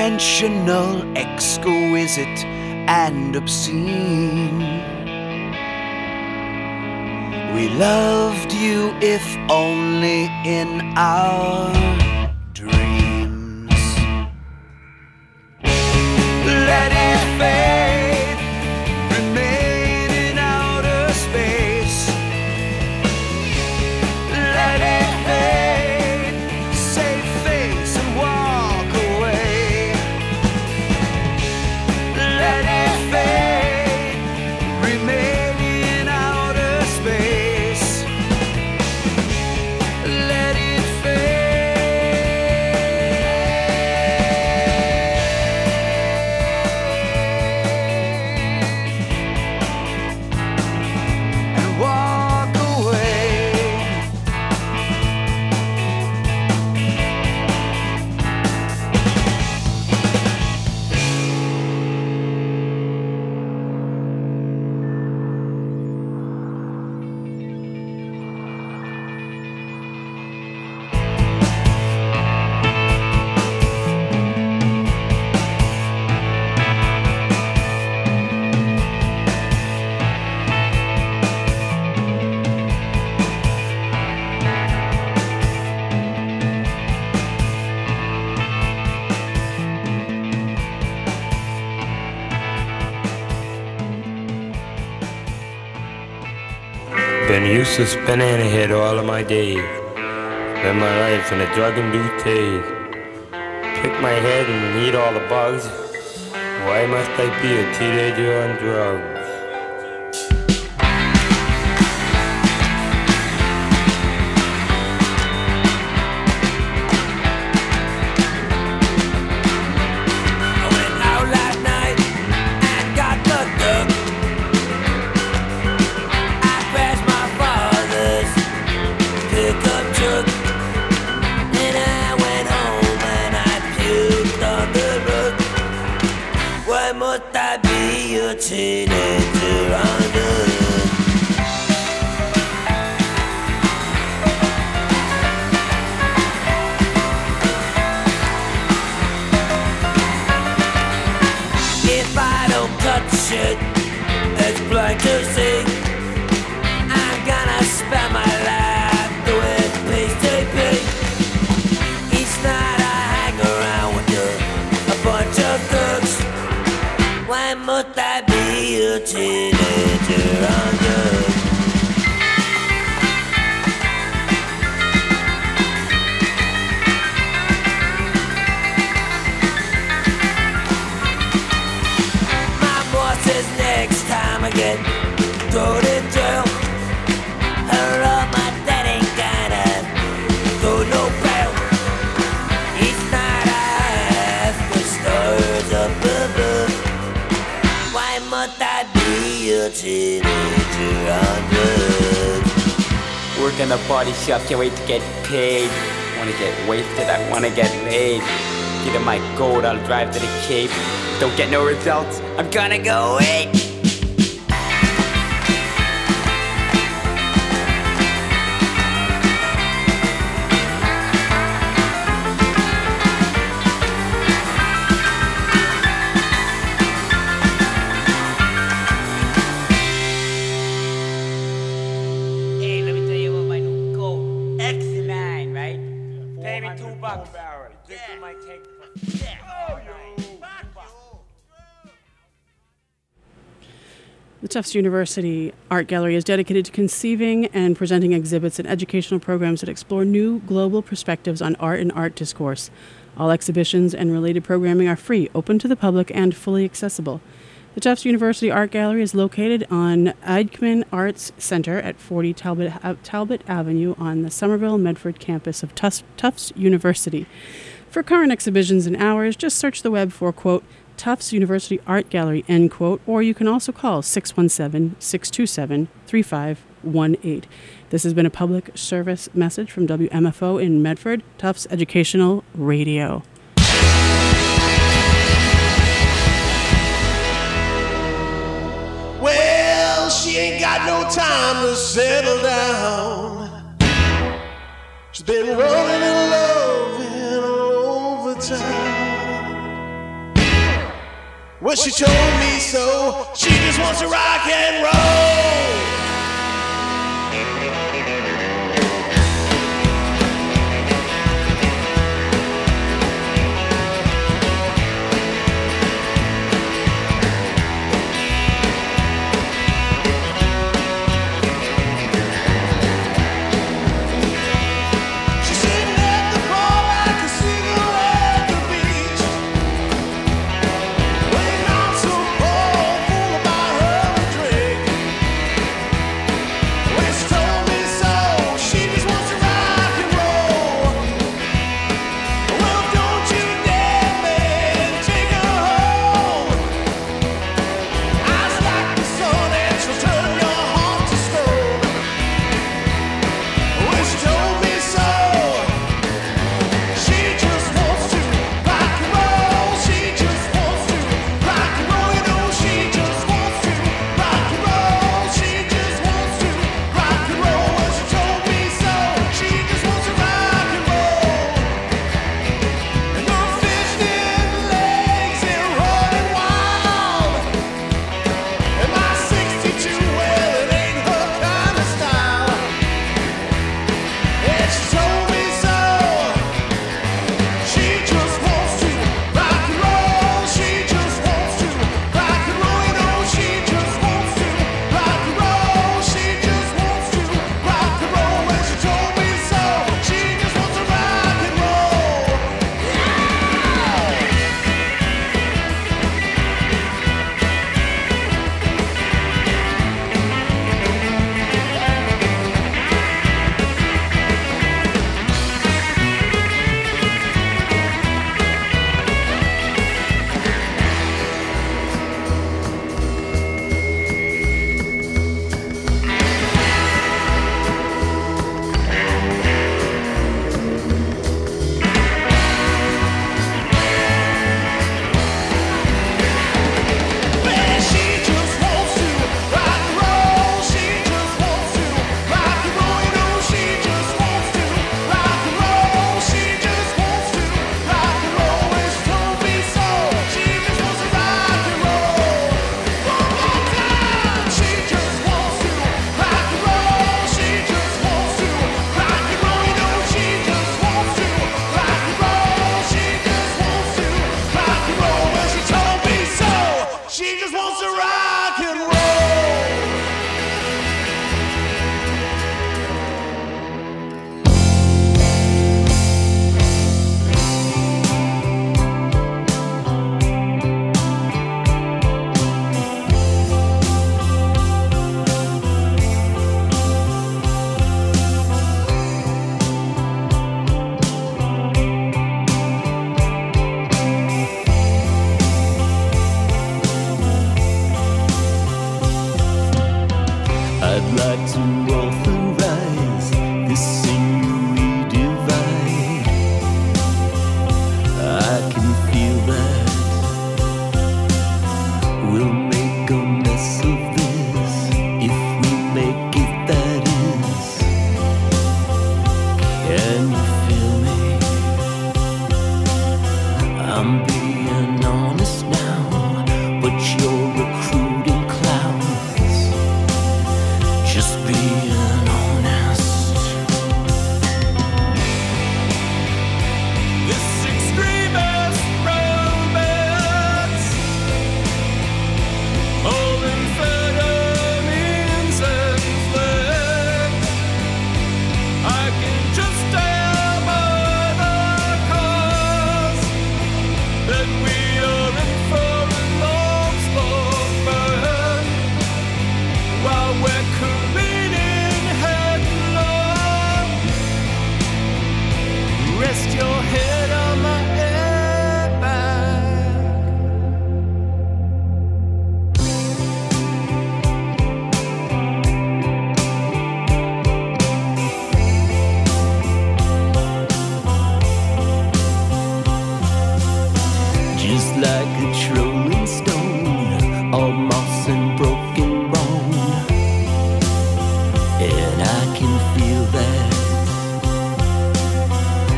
conventional, exquisite, and obscene. We loved you if only in our dreams. Let it fade, remain in outer space. Let it fade, save face and walk away. Let it fade, remain in outer space. Let it fade and walk away. Been useless banana head all of my days. Live my life in a drug-induced haze. Pick my head and eat all the bugs. Why must I be a teenager on drugs? I went out last night and got the duck. I crashed my father's pickup truck. Then I went home and I puked on the rug. Why must I be a teenager on drugs? If I don't cut shit, it's blind to see. I'm gonna spend my life doing PCP. Each night I hang around with a bunch of thugs. Why must I be a teenager on drugs? My boss says next time I get thrown in jail, her up my dad ain't gonna go no bail. Each night I ask for stars up above. Why must I be a teenager on drugs? Work in the body shop, can't wait to get paid. Wanna get wasted, I wanna get laid. Get in my gold, I'll drive to the Cape. Don't get no results, I'm gonna go wait. Hey, let me tell you about my new Colt X9, right? Pay me $2. Drink my tank. The Tufts University Art Gallery is dedicated to conceiving and presenting exhibits and educational programs that explore new global perspectives on art and art discourse. All exhibitions and related programming are free, open to the public, and fully accessible. The Tufts University Art Gallery is located on Eidgman Arts Center at 40 Talbot Avenue on the Somerville Medford campus of Tufts University. For current exhibitions and hours, just search the web for, quote, Tufts University Art Gallery, end quote, or you can also call 617-627-3518. This has been a public service message from WMFO in Medford, Tufts Educational Radio. Well, she ain't got no time to settle down. She's been rolling and loving all over town. Well, she told me so. She just wants to rock and roll.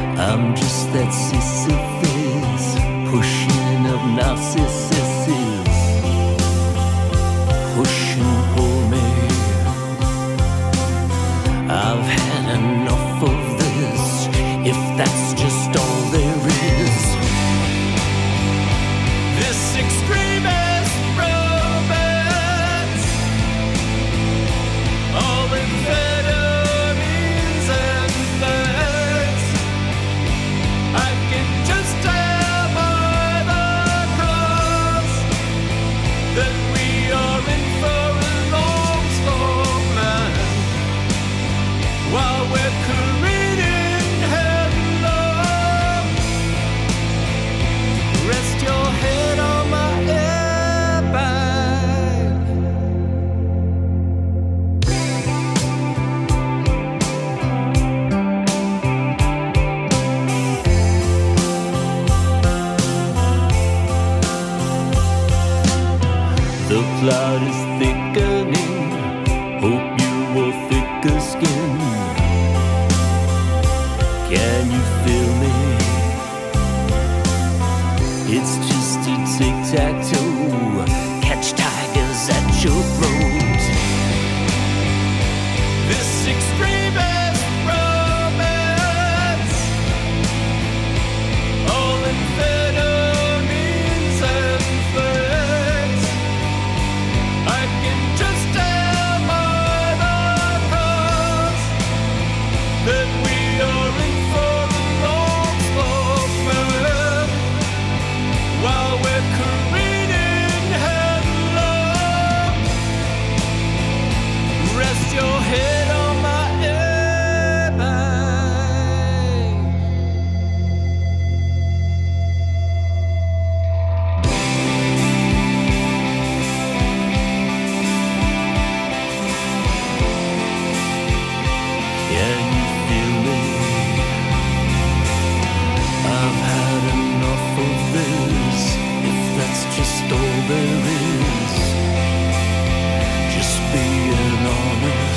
I'm just that Sisyphus pushing up Narcissus. The cloud is thickening. Hope you will thicker skin. Can you feel me? It's just a tic-tac-toe. Catch tigers at your throat. This extremist romance, all amphetamines and threats. I can just tell by the cause that we are in for a long, slow burn, while we're careening headlong. Rest your head on my airbag. Can you feel me? I've had enough of this. If that's just all there is, just being honest.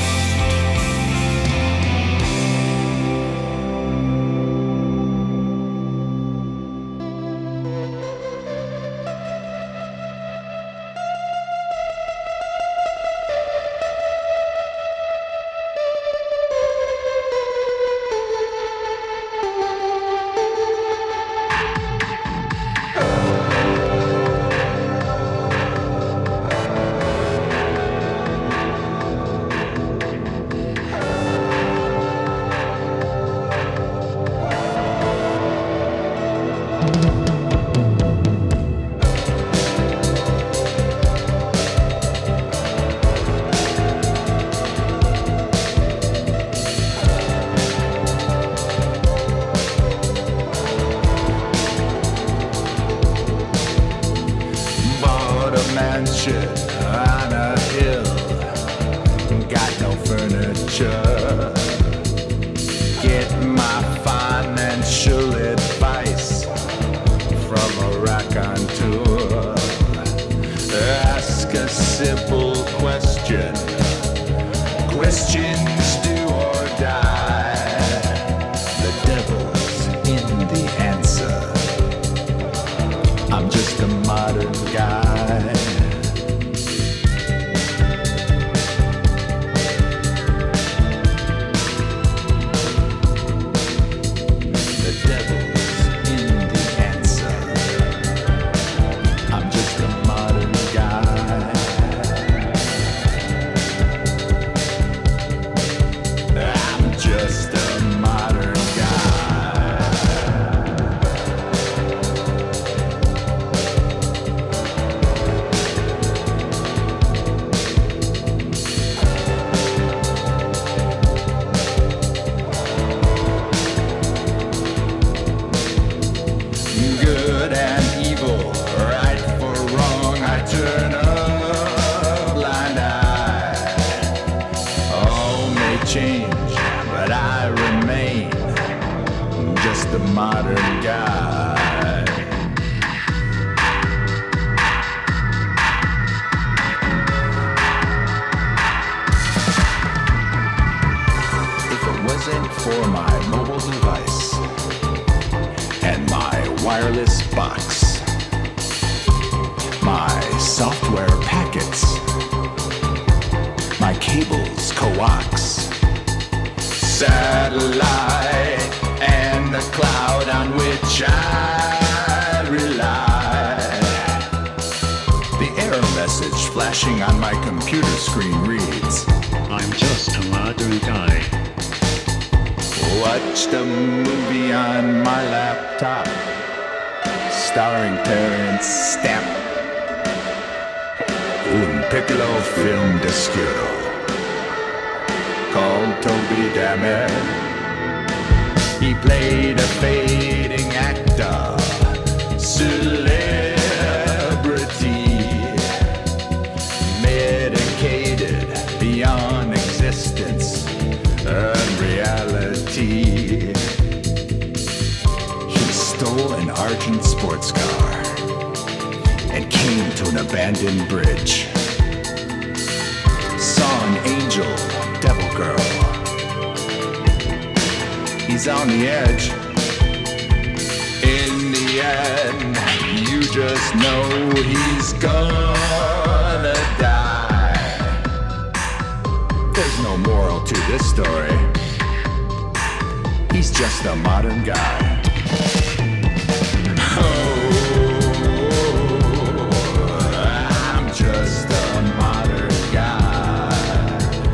Bought a mansion on a hill, got no furniture. Get my financial advice from a raconteur. Ask a simple question. Questions do or die. The devil's in the answer. I'm just a modern guy. The devil's in the answer. I'm just a modern guy. I'm just a modern guy. Good and evil, right for wrong, I turn a blind eye. All may change, but I remain just a modern guy. If it wasn't for my mobile device and my wireless box, my software packets, my cables, coax, satellite, and the cloud on which I rely. The error message flashing on my computer screen reads, I'm just a modern guy. watched a movie on my laptop starring Terrence Stamp. Un piccolo film d'oscuro called Toby Dammit. He played a fading actor, celebrity, medicated beyond existence and reality. He stole an Argent sports car and came to an abandoned bridge. Saw an angel, devil girl. He's on the edge. In the end, you just know he's gonna die. There's no moral to this story. He's just a modern guy. Just a modern guy.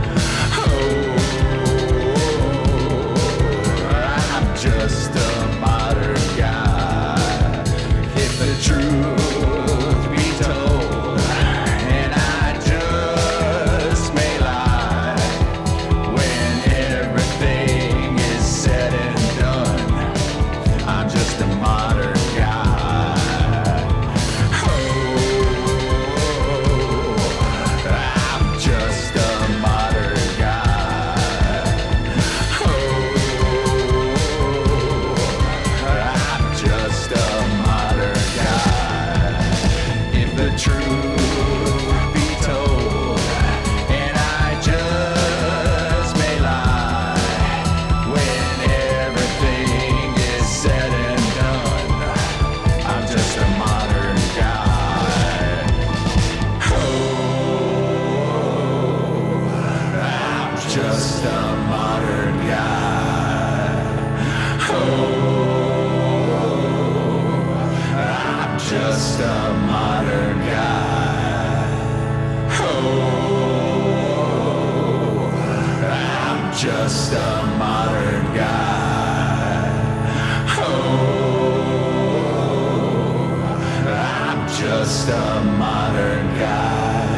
I'm just a modern guy. If the truth be told, and I just may lie, when everything is said and done, I'm just a modern guy. Just a modern guy. I'm just a modern guy. I'm just a modern guy. I'm just a modern guy.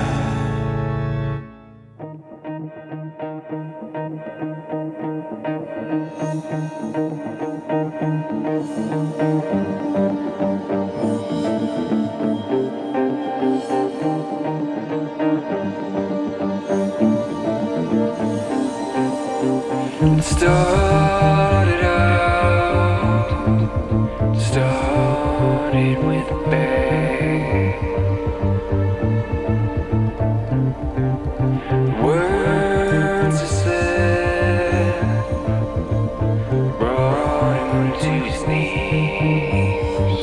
Started with a bang. Words are said, brought him to his knees.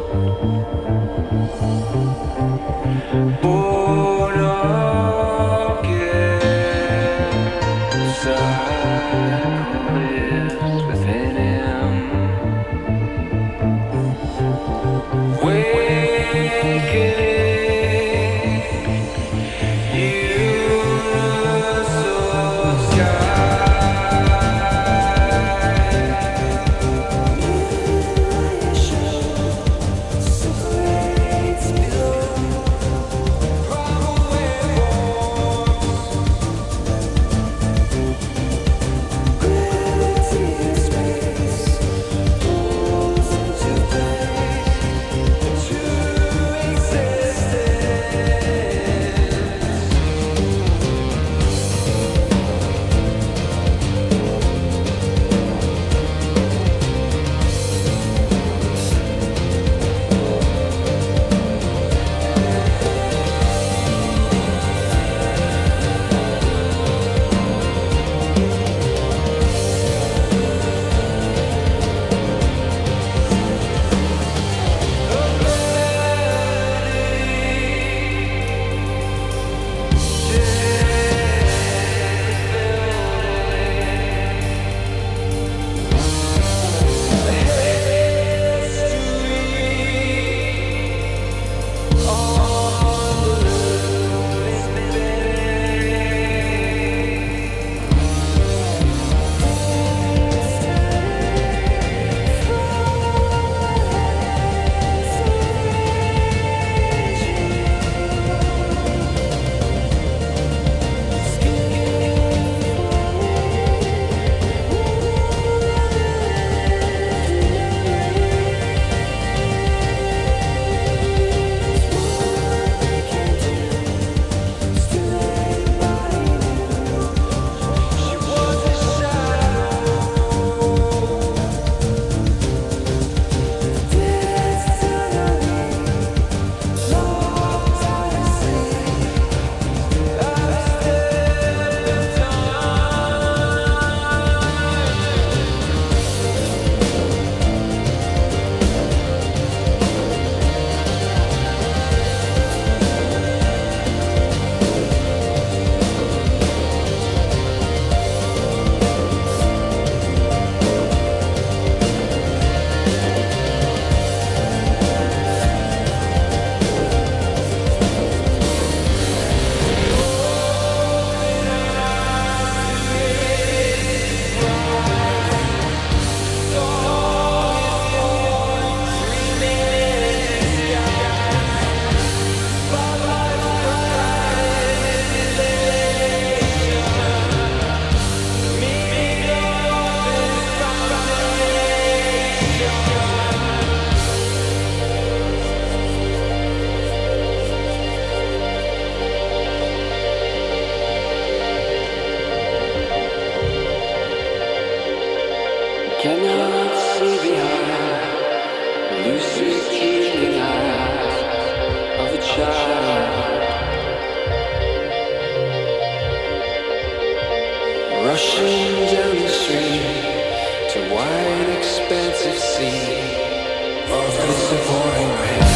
Born again, cycle lives within him. rushing down the street to wide expansive sea of this pouring rain.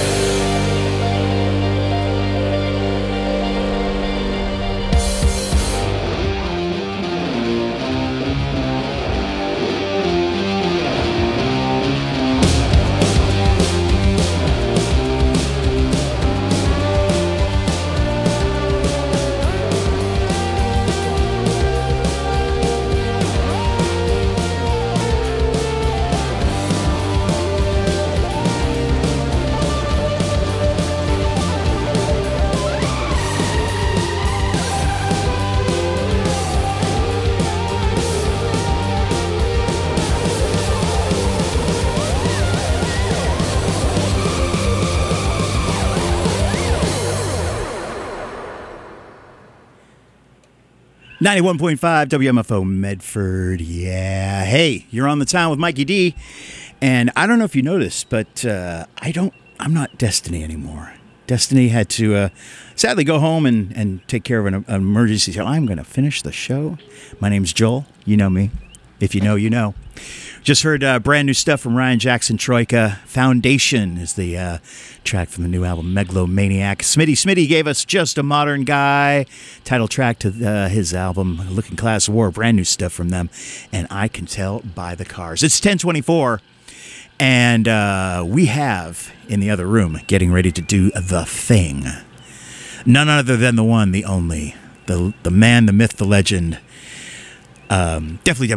.5 WMFO Medford. Yeah. Hey, you're on the town with Mikey D. And I don't know if you noticed, but I'm not Destiny anymore. Destiny had to sadly go home and take care of an emergency. So I'm going to finish the show. My name's Joel. You know me. If you know, you know. Just heard brand new stuff from Ryan Jackson Troika. Foundation is the track from the new album Megalomaniac. Smitty gave us Just a Modern Guy, title track to his album Looking Class War. Brand new stuff from them, and I can tell by the cars. It's 10:24, and we have in the other room getting ready to do the thing. None other than the one, the only, the man, the myth, the legend. Definitely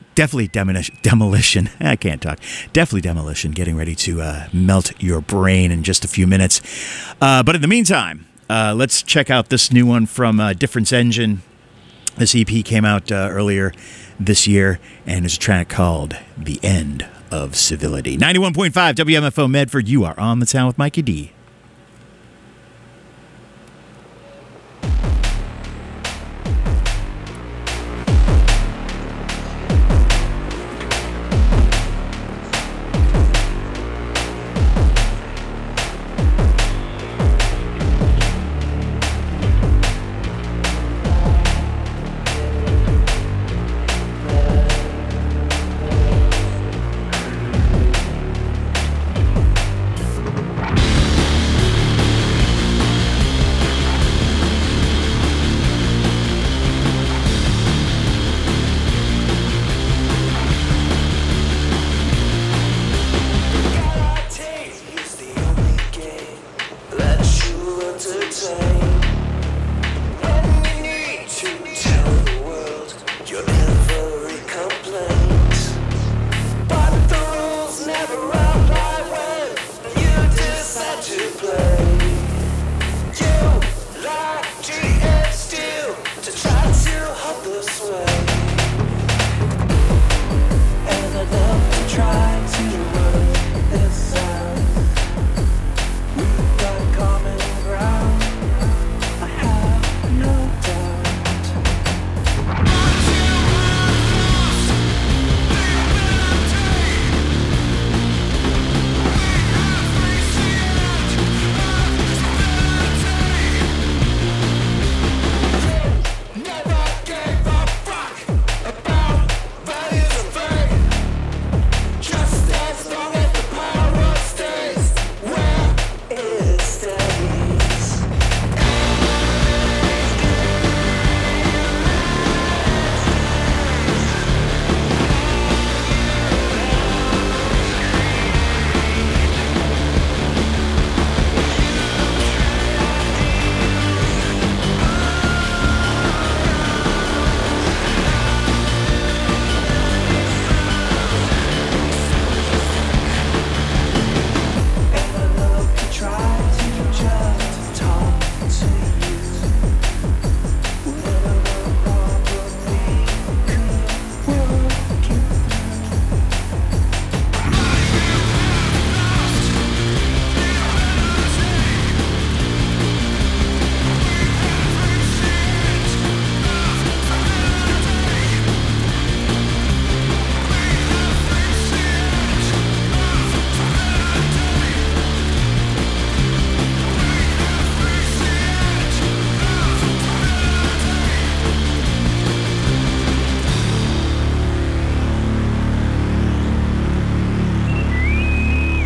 demolition. I can't talk. Definitely demolition. Getting ready to melt your brain in just a few minutes. But in the meantime, let's check out this new one from Difference Engine. This EP came out earlier this year, and it's a track called "The End of Civility." 91.5 WMFO Medford. You are on the town with Mikey D.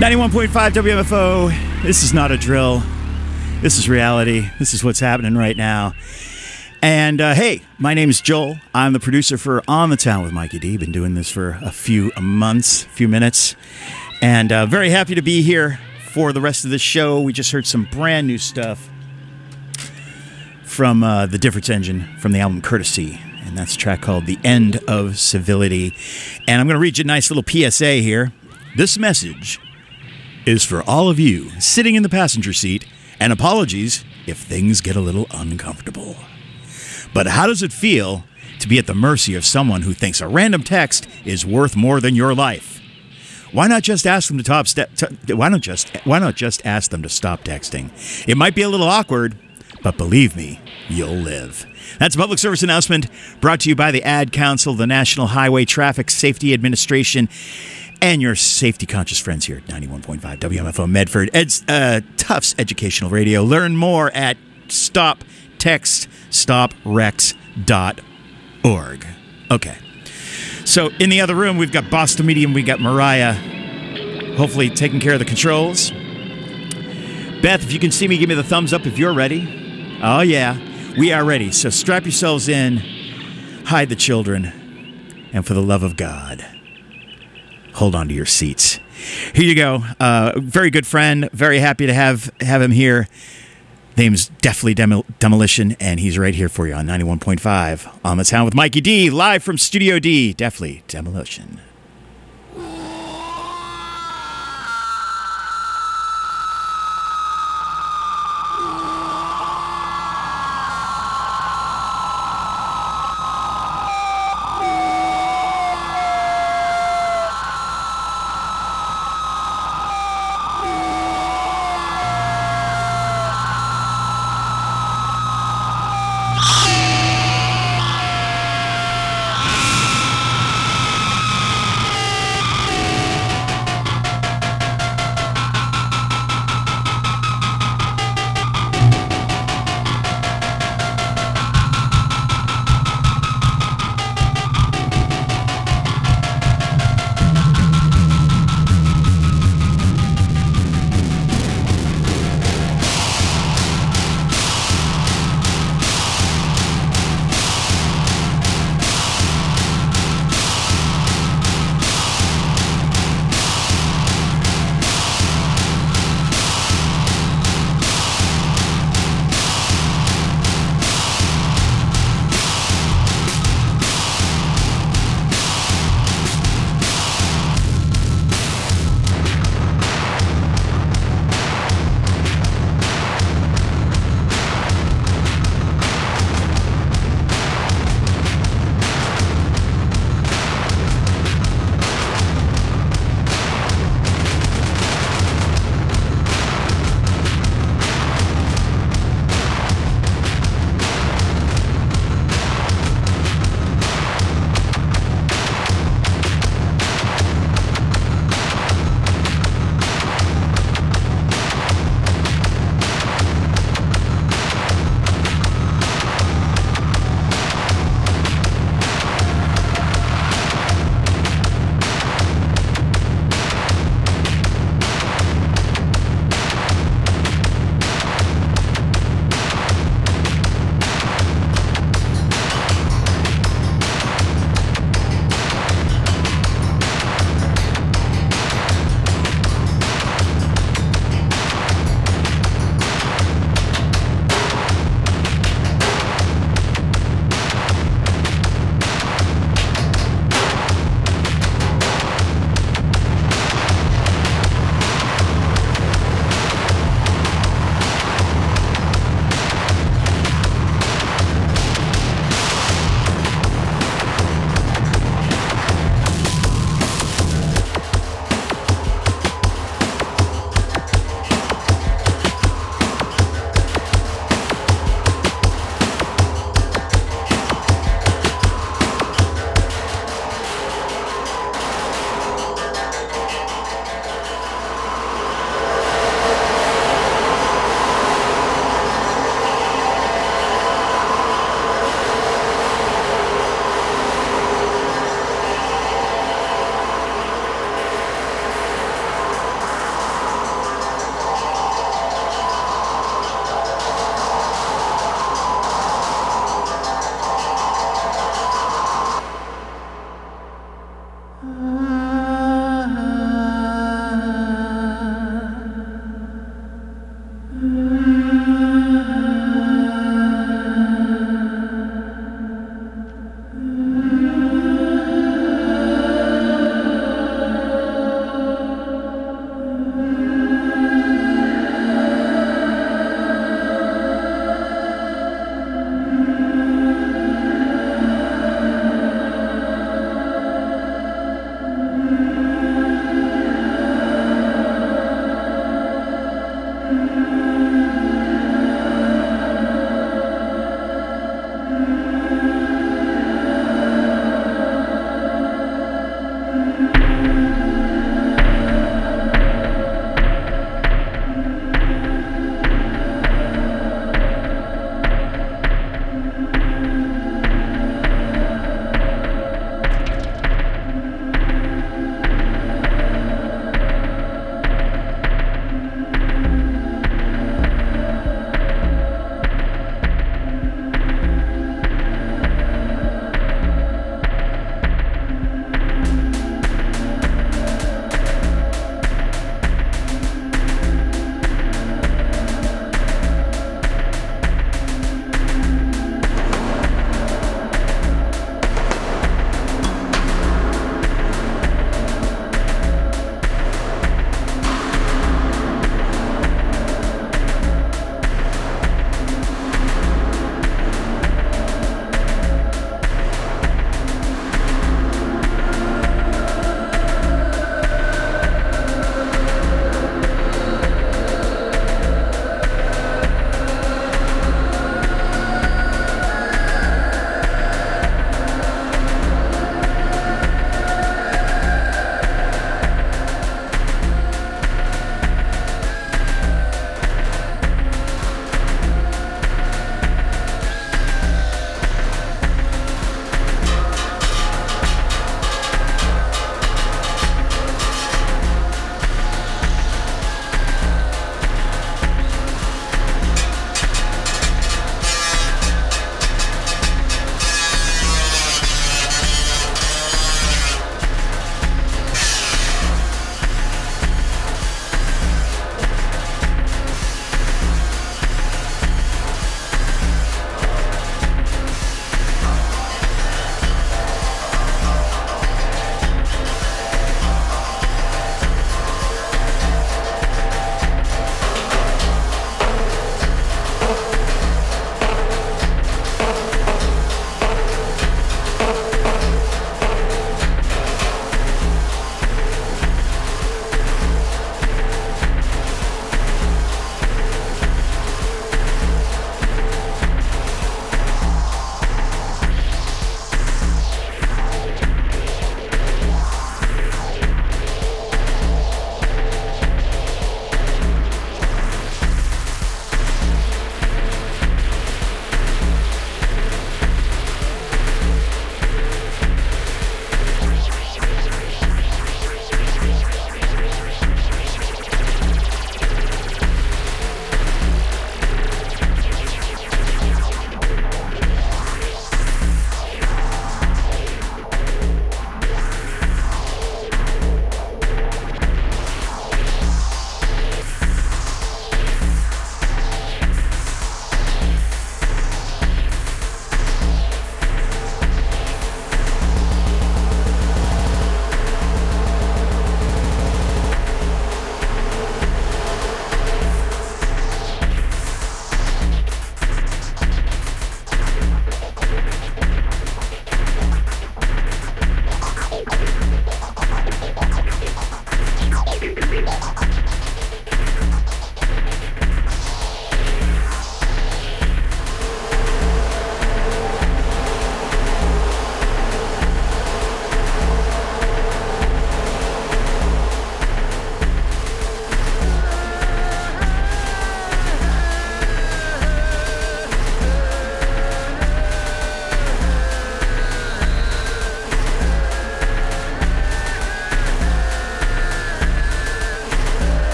91.5 WMFO. This is not a drill. This is reality. This is what's happening right now. And hey, my name is Joel. I'm the producer for On the Town with Mikey D. Been doing this for a few months, few minutes. And very happy to be here for the rest of the show. We just heard some brand new stuff from The Difference Engine from the album Courtesy. And that's a track called The End of Civility. And I'm going to read you a nice little PSA here. This message is for all of you sitting in the passenger seat, and apologies if things get a little uncomfortable. But how does it feel to be at the mercy of someone who thinks a random text is worth more than your life? Why not just ask them to why not just ask them to stop texting? It might be a little awkward, but believe me, you'll live. That's a public service announcement brought to you by the Ad Council, the National Highway Traffic Safety Administration, and your safety-conscious friends here at 91.5 WMFO Medford. Tufts Educational Radio. Learn more at stoptextstoprex.org. Okay. So in the other room, we've got Boston Medium. We got Mariah, hopefully taking care of the controls. Beth, if you can see me, give me the thumbs up if you're ready. Oh, yeah. We are ready. So strap yourselves in, hide the children, and for the love of God, hold on to your seats. Here you go. Very good friend. Very happy to have him here. Name's Deftly Demolition, and he's right here for you on 91.5 on the Town with Mikey D, live from Studio D. Deftly Demolition.